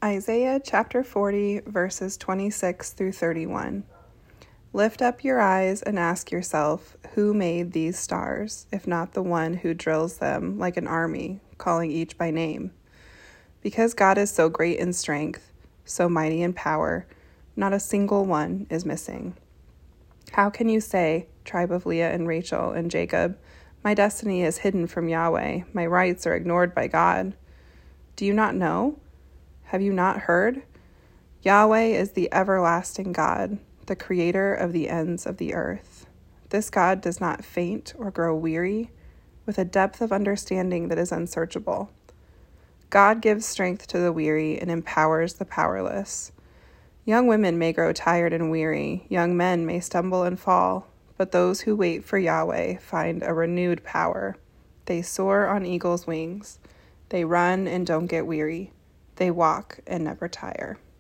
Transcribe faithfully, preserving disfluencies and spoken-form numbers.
Isaiah chapter forty, verses twenty-six through thirty-one. Lift up your eyes and ask yourself, who made these stars, if not the one who drills them like an army, calling each by name? Because God is so great in strength, so mighty in power, not a single one is missing. How can you say, tribe of Leah and Rachel and Jacob, my destiny is hidden from Yahweh, my rights are ignored by God? Do you not know? Have you not heard? Yahweh is the everlasting God, the creator of the ends of the earth. This God does not faint or grow weary, with a depth of understanding that is unsearchable. God gives strength to the weary and empowers the powerless. Young women may grow tired and weary, young men may stumble and fall, but those who wait for Yahweh find a renewed power. They soar on eagle's wings. They run and don't get weary. They walk and never tire.